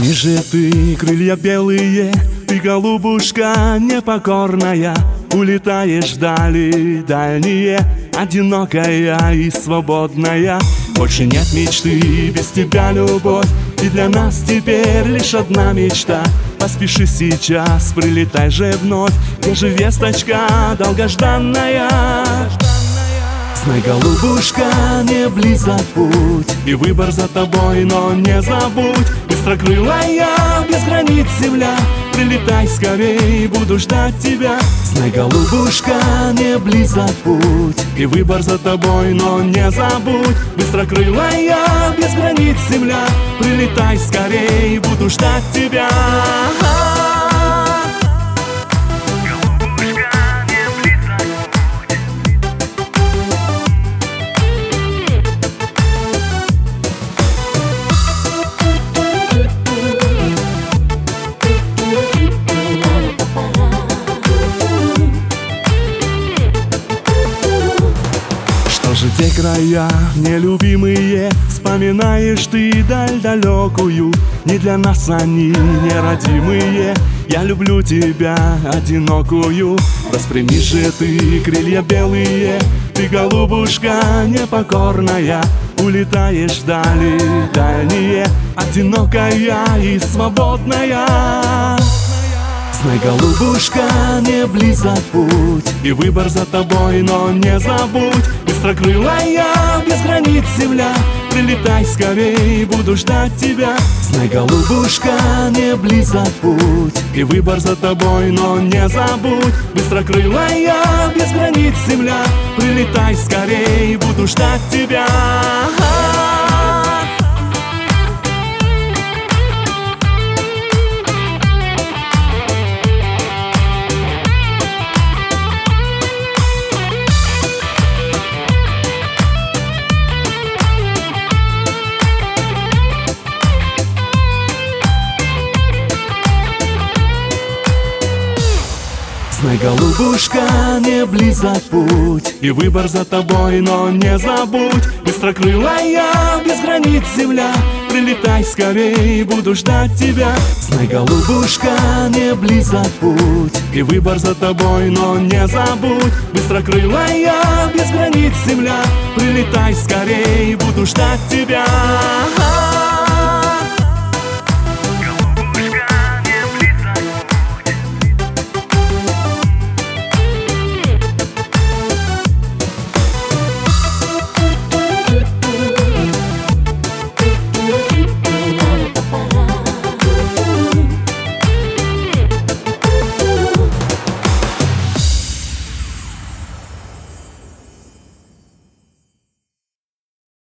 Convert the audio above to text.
Распрями же ты крылья белые, ты, голубушка непокорная, улетаешь вдали дальние, одинокая и свободная. Больше нет мечты, без тебя любовь, и для нас теперь лишь одна мечта. Поспеши сейчас, прилетай же вновь, где же весточка долгожданная? Знай, голубушка, не близок путь, и выбор за тобой, но не забудь. Быстрокрылая, без границ земля, прилетай скорей, буду ждать тебя. Знай, голубушка, не близок путь, и выбор за тобой, но не забудь. Быстрокрылая, без границ земля, прилетай скорей, буду ждать тебя. Что же те края нелюбимые, вспоминаешь ты даль далекую? Не для нас они неродимые, я люблю тебя одинокую. Распрями же ты крылья белые, ты, голубушка непокорная, улетаешь вдали дальние, одинокая и свободная. Знай, голубушка, не близок путь, и выбор за тобой, но не забудь. Быстрокрылая, без границ земля, прилетай скорей, буду ждать тебя. Знай, голубушка, не близок путь, и выбор за тобой, но не забудь. Быстрокрылая, без границ земля, прилетай скорей, буду ждать тебя. Знай, голубушка, не близок путь, и выбор за тобой, но не забудь. Быстрокрылая, без границ земля, прилетай скорей, буду ждать тебя. Знай, голубушка, не близок путь, и выбор за тобой, но не забудь. Быстрокрылая, без границ земля, прилетай скорей, буду ждать тебя.